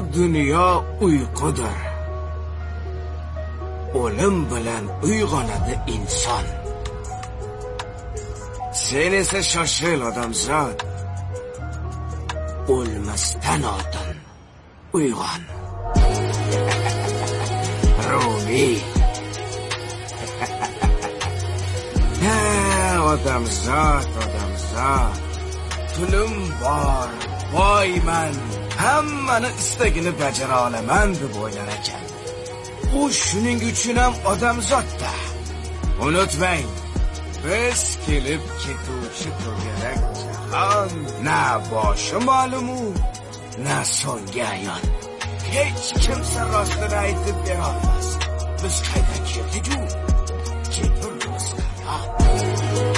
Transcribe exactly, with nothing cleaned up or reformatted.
dunyo uyqudir. O'lim bilan uyg'onadi inson. Sen esa shoshil odamzod. O'lmasdan oldin uyg'on. Rumi. Ha, odamzod, odamzod. Pulim bor, boyman. Hammani istagini bajara olaman deb o'ylar ekan. U shuning uchun ham odamzodda. Unutmang, biz kelib ketuvchi to'garak jahon, na boshi ma'lumu, na so'nggi ayon. Hech kimsa rostini aytib bera olmas. Biz qaydan keldik-ku? Keturmiz qayoqqa?